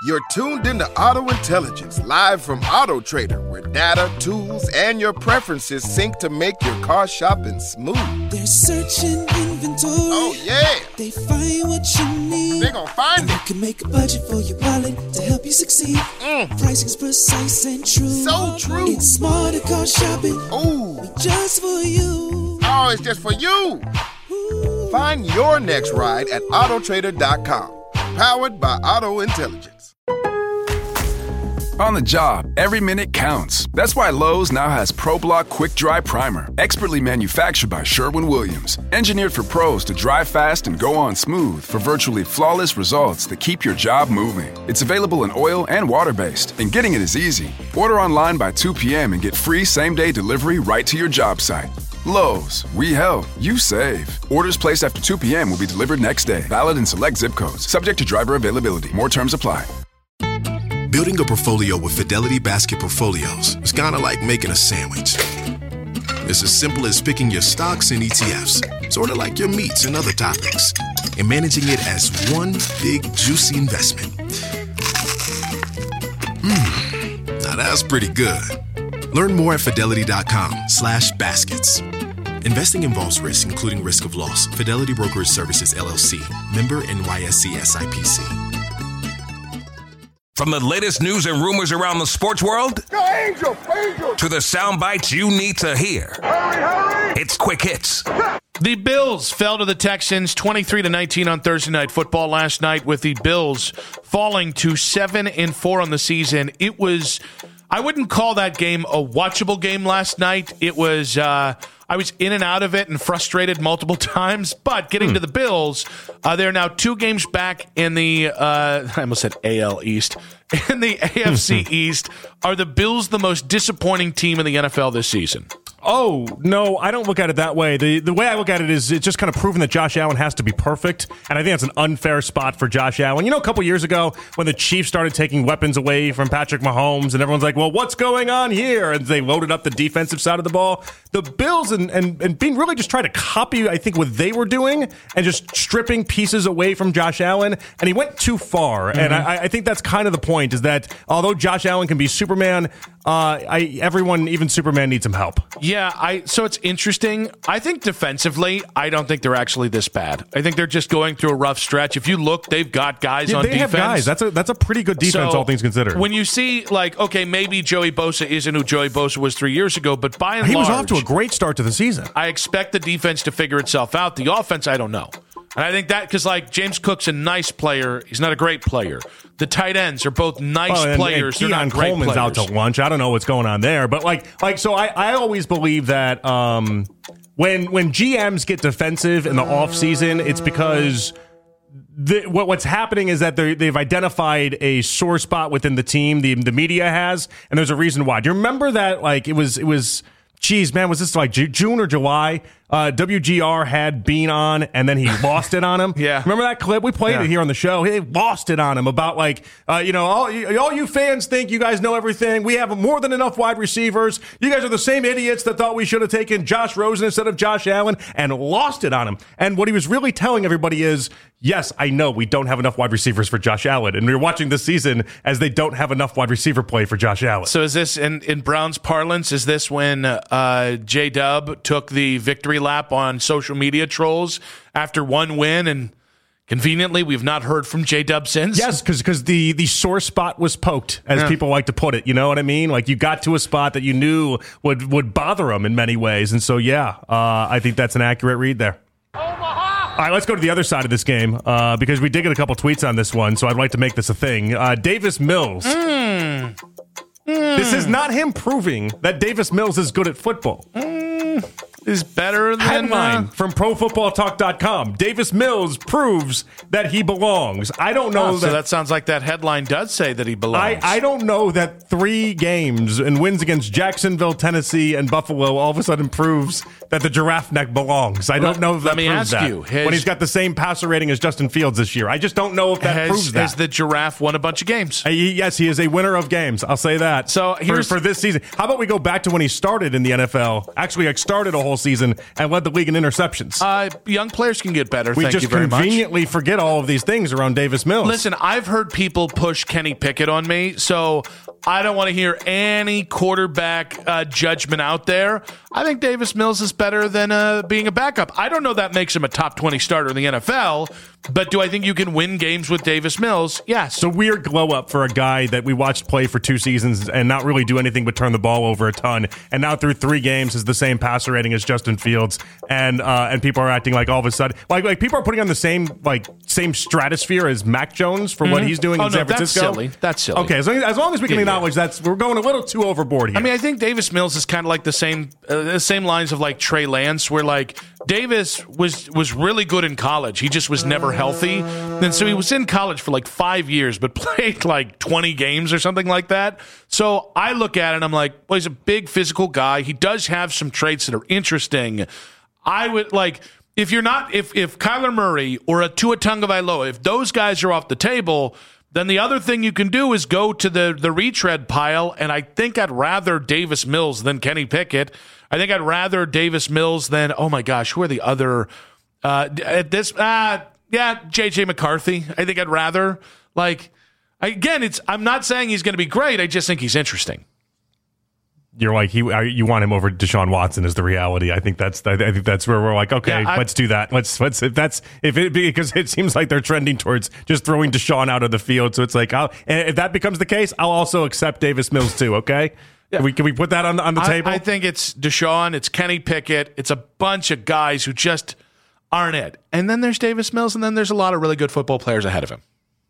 You're tuned into Auto Intelligence, live from Auto Trader, where data, tools, and your preferences sync to make your car shopping smooth. They're searching inventory. Oh, yeah. They find what you need. They're gonna find They it. can make a budget for your wallet to help you succeed. Pricing's precise and true. So true. It's smarter car shopping. Ooh. Just for you. Oh, it's just for you. Ooh. Find your next ride at autotrader.com. Powered by Auto Intelligence. On the job, every minute counts. That's why Lowe's now has ProBlock Quick Dry Primer, expertly manufactured by Sherwin-Williams. Engineered for pros to dry fast and go on smooth for virtually flawless results that keep your job moving. It's available in oil and water-based, and getting it is easy. Order online by 2 p.m. and get free same-day delivery right to your job site. Lowe's, we help, you save. Orders placed after 2 p.m. will be delivered next day. Valid in select zip codes. Subject to driver availability. More terms apply. Building a portfolio with Fidelity Basket Portfolios is kind of like making a sandwich. It's as simple as picking your stocks and ETFs, sort of like your meats and other topics, and managing it as one big, juicy investment. Now that's pretty good. Learn more at fidelity.com/baskets. Investing involves risk, including risk of loss. Fidelity Brokerage Services, LLC. Member NYSE SIPC. From the latest news and rumors around the sports world Go Angel! to the sound bites you need to hear. Hurry! It's Quick Hits. The Bills fell to the Texans 23-19 on Thursday Night Football last night, with the Bills falling to 7-4 on the season. It was, I wouldn't call that game a watchable game last night. It was, I was in and out of it and frustrated multiple times, but getting to the Bills, they're now 2 games back in the, I almost said AL East, in the AFC East. Are the Bills the most disappointing team in the NFL this season? Oh, no, I don't look at it that way. The way I look at it is it's just kind of proven that Josh Allen has to be perfect, and I think that's an unfair spot for Josh Allen. You know, a couple years ago when the Chiefs started taking weapons away from Patrick Mahomes, and everyone's like, well, what's going on here? And they loaded up the defensive side of the ball. The Bills and being really just trying to copy, I think, what they were doing and just stripping pieces away from Josh Allen, and he went too far. And I think that's kind of the point, is that although Josh Allen can be Superman, everyone, even Superman, needs some help. Yeah, so it's interesting. I think defensively, I don't think they're actually this bad. I think they're just going through a rough stretch. If you look, they've got guys on defense. They have guys. That's a pretty good defense, all things considered. When you see, like, okay, maybe Joey Bosa isn't who Joey Bosa was 3 years ago, but by and large, he was off to a great start to the season. I expect the defense to figure itself out. The offense, I don't know. And I think that, because, like, James Cook's a nice player. He's not a great player. The tight ends are both nice players. They're not great Coleman's players. out to lunch. I don't know what's going on there. But, so I always believe that when GMs get defensive in the offseason, it's because what's happening is that they've identified a sore spot within the team, the media has, and there's a reason why. Do you remember that, like, it was geez, man, was this like June or July? WGR had Bean on, and then he lost it on him. Yeah. Remember that clip? We played it here on the show. He lost it on him about, like, all you fans think you guys know everything. We have more than enough wide receivers. You guys are the same idiots that thought we should have taken Josh Rosen instead of Josh Allen, and lost it on him. And what he was really telling everybody is, yes, I know we don't have enough wide receivers for Josh Allen. And we're watching this season as they don't have enough wide receiver play for Josh Allen. So is this, in Browns parlance, is this when J-Dub took the victory lap on social media trolls after one win, and conveniently we've not heard from J-Dub since? Yes, because the sore spot was poked, as people like to put it. You know what I mean? Like, you got to a spot that you knew would bother him in many ways. And so, I think that's an accurate read there. All right, let's go to the other side of this game, because we did get a couple tweets on this one, so I'd like to make this a thing. Davis Mills. This is not him proving that Davis Mills is good at football. Is better than... Headline from ProFootballTalk.com. Davis Mills proves that he belongs. I don't know So that sounds like that headline does say that he belongs. I don't know that 3 games and wins against Jacksonville, Tennessee, and Buffalo all of a sudden proves that the giraffe neck belongs. I don't know if that proves that. When he's got the same passer rating as Justin Fields this year. I just don't know if that proves that. Has the giraffe won a bunch of games? Yes, he is a winner of games. I'll say that. So here's for this season. How about we go back to when he started in the NFL? Actually, started a whole whole season and led the league in interceptions. Young players can get better. We Thank just you very much. conveniently forget all of these things around Davis Mills. Listen, I've heard people push Kenny Pickett on me, so I don't want to hear any quarterback judgment out there. I think Davis Mills is better than being a backup. I don't know that makes him a top 20 starter in the NFL, but do I think you can win games with Davis Mills? Yes. It's a weird glow-up for a guy that we watched play for 2 seasons and not really do anything but turn the ball over a ton, and now through 3 games is the same passer rating as Justin Fields, and people are acting like all of a sudden, like people are putting on the same stratosphere as Mac Jones for what he's doing in San Francisco. That's silly. Okay, as long as we can acknowledge that we're going a little too overboard here. I mean, I think Davis Mills is kind of like the same lines of like Trey Lance, where like Davis was really good in college. He just was never healthy. And so he was in college for like 5 years, but played like 20 games or something like that. So I look at it and I'm like, well, he's a big physical guy. He does have some traits that are interesting. I would like, if Kyler Murray or a Tua Tagovailoa, if those guys are off the table, then the other thing you can do is go to the retread pile, and I think I'd rather Davis Mills than Kenny Pickett. I think I'd rather Davis Mills than, oh my gosh, who are the other J.J. McCarthy. I think I'd rather, I'm not saying he's going to be great. I just think he's interesting. You're like you want him over Deshaun Watson is the reality. I think that's where we're like, okay, let's do that. Let's because it seems like they're trending towards just throwing Deshaun out of the field. So it's like, and if that becomes the case, I'll also accept Davis Mills too. Okay, yeah. Can we put that on the table? I think it's Deshaun, it's Kenny Pickett, it's a bunch of guys who just aren't it. And then there's Davis Mills, and then there's a lot of really good football players ahead of him.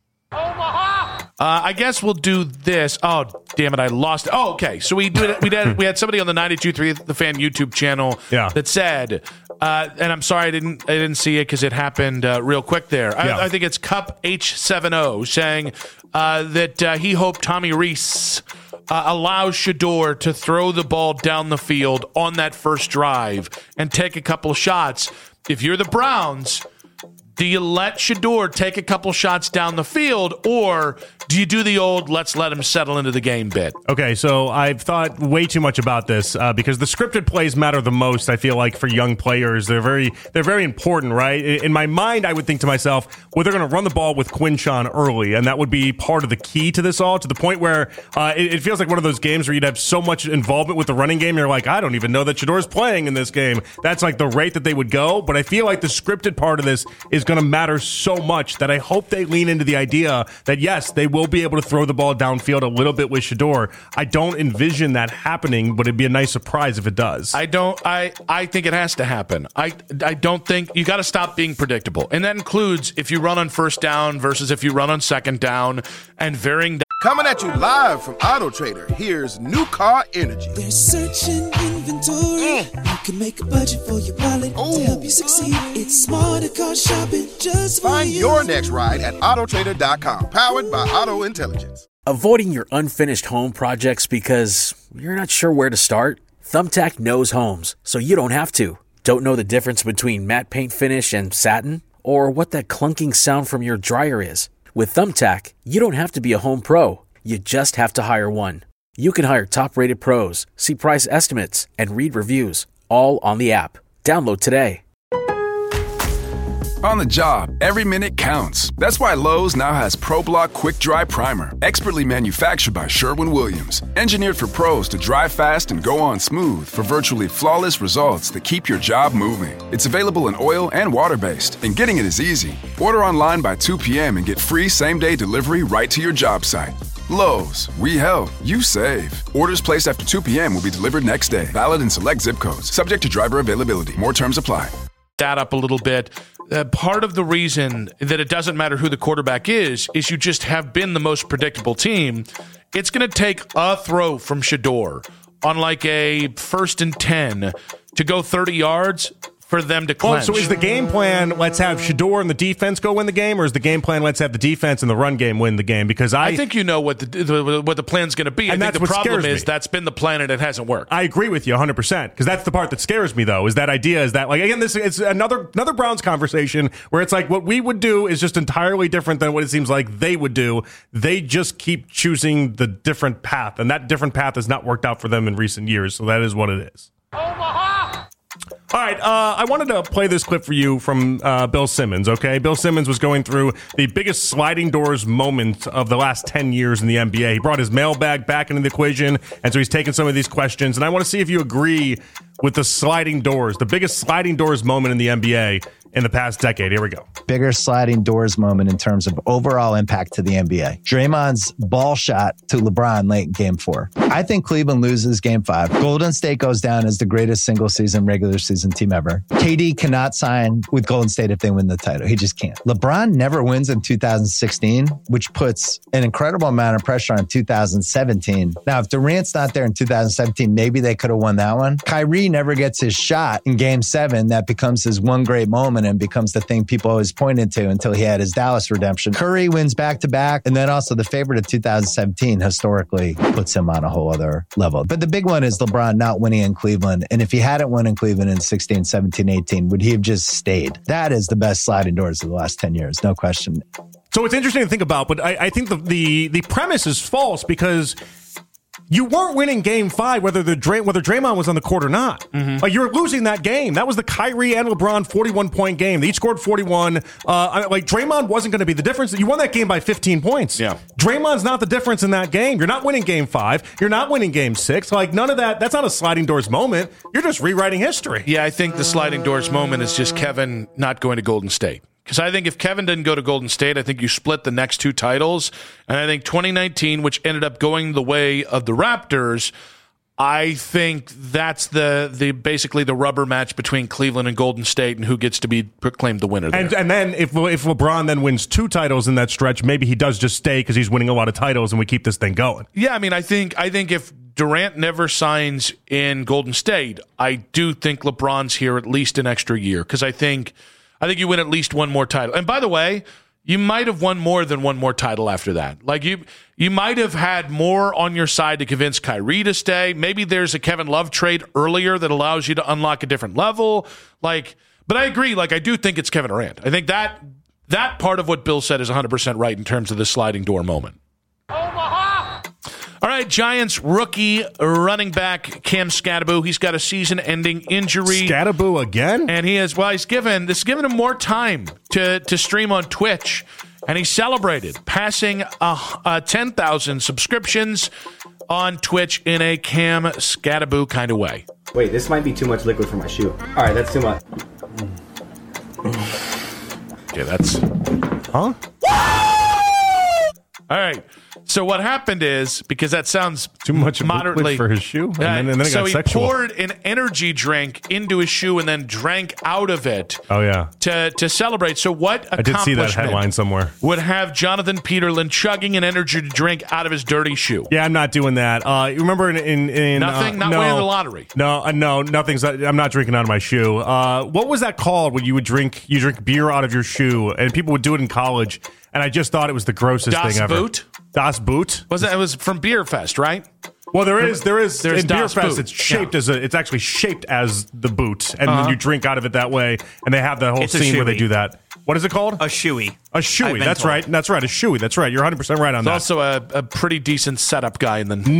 I guess we'll do this. Oh, damn it, I lost it. Oh, okay. So we had somebody on the 92.3 The Fan YouTube channel that said, and I'm sorry I didn't see it because it happened real quick there. I think it's Cup H70 saying that he hoped Tommy Rees allows Shedeur to throw the ball down the field on that first drive and take a couple shots. If you're the Browns, do you let Shedeur take a couple shots down the field, or do you do the old let's let him settle into the game bit? Okay, so I've thought way too much about this because the scripted plays matter the most, I feel like, for young players. They're very important, right? In my mind, I would think to myself, well, they're going to run the ball with Quinshawn early, and that would be part of the key to this all, to the point where it feels like one of those games where you'd have so much involvement with the running game, you're like, I don't even know that Shedeur's playing in this game. That's like the rate that they would go, but I feel like the scripted part of this is going to matter so much that I hope they lean into the idea that, yes, they will be able to throw the ball downfield a little bit with Shedeur. I don't envision that happening, but it'd be a nice surprise if it does. I think it has to happen. I don't think you got to stop being predictable. And that includes if you run on first down versus if you run on second down and varying. Coming at you live from Auto Trader, here's New Car Energy. They're searching inventory. You can make a budget for your wallet to help you succeed. It's smarter car shopping just for Find you. your next ride at autotrader.com. Powered by Auto Intelligence. Avoiding your unfinished home projects because you're not sure where to start? Thumbtack knows homes, so you don't have to. Don't know the difference between matte paint finish and satin? Or what that clunking sound from your dryer is? With Thumbtack, you don't have to be a home pro. You just have to hire one. You can hire top-rated pros, see price estimates, and read reviews, all on the app. Download today. On the job, every minute counts. That's why Lowe's now has ProBlock Quick Dry Primer, expertly manufactured by Sherwin-Williams. Engineered for pros to dry fast and go on smooth for virtually flawless results that keep your job moving. It's available in oil and water-based, and getting it is easy. Order online by 2 p.m. and get free same-day delivery right to your job site. Lowe's, we help, you save. Orders placed after 2 p.m. will be delivered next day. Valid in select zip codes. Subject to driver availability. More terms apply. That up a little bit. Part of the reason that it doesn't matter who the quarterback is you just have been the most predictable team. It's going to take a throw from Shedeur on like a 1st and 10 to go 30 yards for them to clinch. So is the game plan, let's have Shedeur and the defense go win the game, or is the game plan, let's have the defense and the run game win the game? Because I think you know what the plan's going to be. And I think the problem is that's been the plan and it hasn't worked. I agree with you 100%, because that's the part that scares me, though, is that idea is that, like, again, this is another Browns conversation where it's like what we would do is just entirely different than what it seems like they would do. They just keep choosing the different path, and that different path has not worked out for them in recent years, so that is what it is. All right, I wanted to play this clip for you from Bill Simmons, okay? Bill Simmons was going through the biggest sliding doors moment of the last 10 years in the NBA. He brought his mailbag back into the equation, and so he's taking some of these questions. And I want to see if you agree with the sliding doors, the biggest sliding doors moment in the NBA in the past decade. Here we go. Bigger sliding doors moment in terms of overall impact to the NBA. Draymond's ball shot to LeBron late in Game 4. I think Cleveland loses Game 5. Golden State goes down as the greatest single-season, regular season team ever. KD cannot sign with Golden State if they win the title. He just can't. LeBron never wins in 2016, which puts an incredible amount of pressure on 2017. Now, if Durant's not there in 2017, maybe they could have won that one. Kyrie never gets his shot in Game 7. That becomes his one great moment and becomes the thing people always pointed to until he had his Dallas redemption. Curry wins back-to-back, and then also the favorite of 2017 historically puts him on a whole other level. But the big one is LeBron not winning in Cleveland, and if he hadn't won in Cleveland in 16, 17, 18, would he have just stayed? That is the best sliding doors of the last 10 years, no question. So it's interesting to think about, but I think the premise is false because you weren't winning Game 5 whether Draymond was on the court or not. Mm-hmm. Like, you were losing that game. That was the Kyrie and LeBron 41-point game. They each scored 41. Draymond wasn't going to be the difference. You won that game by 15 points. Yeah. Draymond's not the difference in that game. You're not winning Game 5. You're not winning Game 6. Like, none of that. That's not a sliding doors moment. You're just rewriting history. Yeah, I think the sliding doors moment is just Kevin not going to Golden State. Because I think if Kevin didn't go to Golden State, I think you split the next two titles. And I think 2019, which ended up going the way of the Raptors, I think that's the basically the rubber match between Cleveland and Golden State and who gets to be proclaimed the winner there. And then if LeBron then wins two titles in that stretch, maybe he does just stay because he's winning a lot of titles and we keep this thing going. Yeah, I mean, I think if Durant never signs in Golden State, I do think LeBron's here at least an extra year because I think you win at least one more title. And by the way, you might have won more than one more title after that. Like you might have had more on your side to convince Kyrie to stay. Maybe there's a Kevin Love trade earlier that allows you to unlock a different level. But I agree. I do think it's Kevin Durant. I think that part of what Bill said is 100% right in terms of the sliding door moment. All right, Giants rookie running back Cam Skattebo. He's got a season-ending injury. Skattebo again? And he's given him more time to stream on Twitch. And he celebrated passing 10,000 subscriptions on Twitch in a Cam Skattebo kind of way. Wait, this might be too much liquid for my shoe. All right, that's too much. Okay, that's... Huh? All right. So what happened is, because that sounds too much moderately for his shoe, and then it so got he sexual. poured an energy drink into his shoe and then drank out of it. Oh yeah, to celebrate. So what I did see that headline somewhere would have Jonathan Peterlin chugging an energy drink out of his dirty shoe? Yeah, I'm not doing that. You remember in nothing, not winning the lottery. No, nothing's. I'm not drinking out of my shoe. What was that called when you drink beer out of your shoe, and people would do it in college? And I just thought it was the grossest thing ever. Das Boot? It was from Beer Fest, right? Well, there's in Beer Fest. Boot. It's shaped it's actually shaped as the boot, and then you drink out of it that way. And they have the whole scene where they do that. What is it called? A shoey. A shoey. That's right. That's right. A shoey. That's right. You're 100% right on that. Also a pretty decent setup guy in the late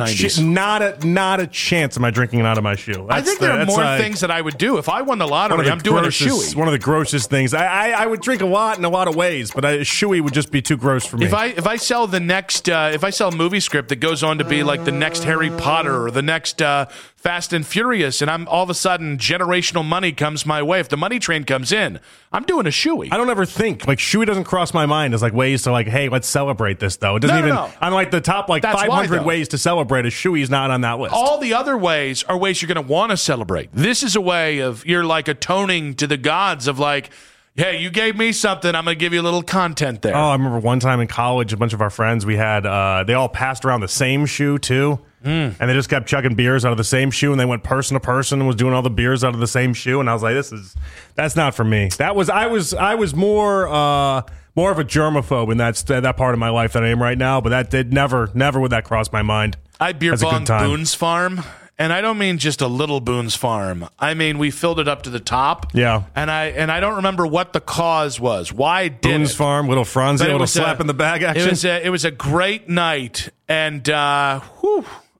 90s. Not a chance am I drinking it out of my shoe. I think there are more things that I would do. If I won the lottery, I'm doing a shoey. One of the grossest things. I would drink a lot in a lot of ways, but a shoey would just be too gross for me. If I sell the next, if I sell a movie script that goes on to be like the next Harry Potter or the next Fast and Furious, and I'm all of a sudden generational money comes my way. If the money train comes in, I'm doing a shoey. I don't ever think shoey doesn't cross my mind as ways to hey, let's celebrate this though. It doesn't No. On the top 500 ways to celebrate. A shoey's not on that list. All the other ways are ways you're going to want to celebrate. This is a way of you're atoning to the gods of hey, you gave me something, I'm going to give you a little content there. Oh, I remember one time in college, a bunch of our friends, we had, they all passed around the same shoe, too. And they just kept chugging beers out of the same shoe, and they went person to person and was doing all the beers out of the same shoe. And I was like, that's not for me. I was more of a germaphobe in that part of my life than I am right now, but that did never would that cross my mind. I beer bonged Boone's Farm. And I don't mean just a little Boone's Farm. I mean, we filled it up to the top. Yeah. And I don't remember what the cause was. Why did Boone's Farm, little Franzi, little slap in the bag action. It was a great night. And,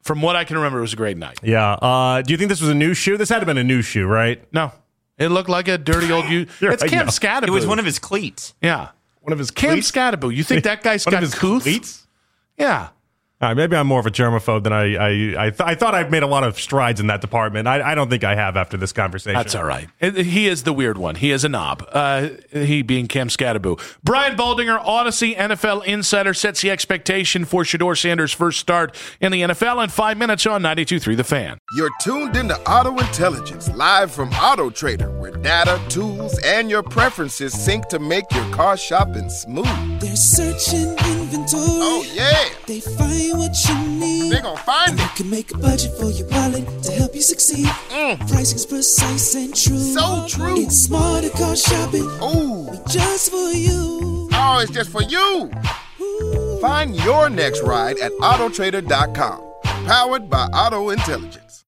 From what I can remember, it was a great night. Yeah. Do you think this was a new shoe? This had to have been a new shoe, right? No. It looked like a dirty old... It's Cam Scatterbo. It was one of his cleats. Yeah. One of his Cam cleats? Scatterbo. You think that guy's got couth? Cleats? Yeah. All right, maybe I'm more of a germaphobe than I thought I'd made a lot of strides in that department. I don't think I have after this conversation. That's all right. He is the weird one. He is a knob. He being Cam Scatterbo. Brian Baldinger, Odyssey NFL Insider, sets the expectation for Shedeur Sanders' first start in the NFL in 5 minutes on 92.3 The Fan. You're tuned into Auto Intelligence, live from Auto Trader, where data, tools, and your preferences sync to make your car shopping smooth. They're searching inventory. Oh, yeah. They find what you need. They gon' find You it. can make a budget for your wallet to help you succeed. Pricing's precise and true. So true. It's smarter car shopping. Ooh. Just for you. Oh, it's just for you. Find your next ride at autotrader.com. Powered by Auto Intelligence.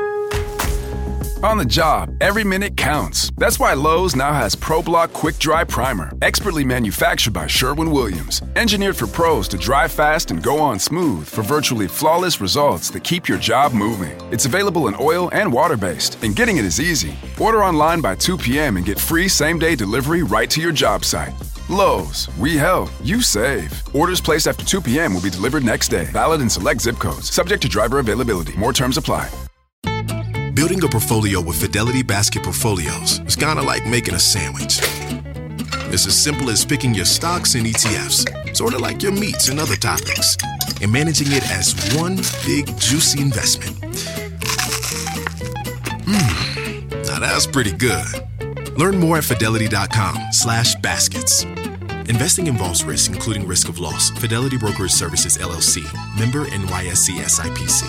On the job, every minute counts. That's why Lowe's now has ProBlock Quick Dry Primer, expertly manufactured by Sherwin-Williams. Engineered for pros to dry fast and go on smooth for virtually flawless results that keep your job moving. It's available in oil and water-based, and getting it is easy. Order online by 2 p.m. and get free same-day delivery right to your job site. Lowe's, we help, you save. Orders placed after 2 p.m. will be delivered next day. Valid in select zip codes. Subject to driver availability. More terms apply. Building a portfolio with Fidelity Basket Portfolios is kind of like making a sandwich. It's as simple as picking your stocks and ETFs, sort of like your meats and other topics, and managing it as one big juicy investment. Now that's pretty good. Learn more at fidelity.com/baskets. Investing involves risk, including risk of loss. Fidelity Brokerage Services, LLC. Member NYSE SIPC.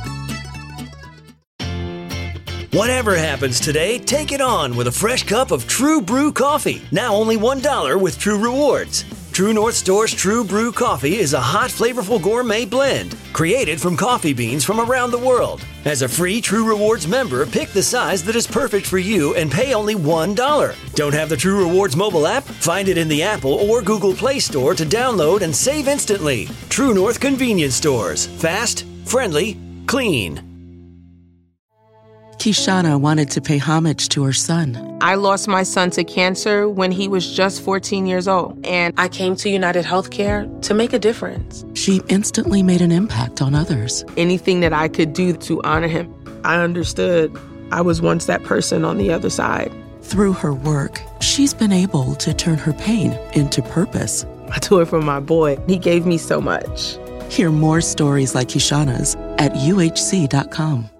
Whatever happens today, take it on with a fresh cup of True Brew coffee. Now only $1 with True Rewards. True North Store's True Brew coffee is a hot, flavorful gourmet blend created from coffee beans from around the world. As a free True Rewards member, pick the size that is perfect for you and pay only $1. Don't have the True Rewards mobile app? Find it in the Apple or Google Play Store to download and save instantly. True North Convenience Stores. Fast, friendly, clean. Kishana wanted to pay homage to her son. I lost my son to cancer when he was just 14 years old, and I came to United Healthcare to make a difference. She instantly made an impact on others. Anything that I could do to honor him, I understood I was once that person on the other side. Through her work, she's been able to turn her pain into purpose. I do it for my boy. He gave me so much. Hear more stories like Kishana's at UHC.com.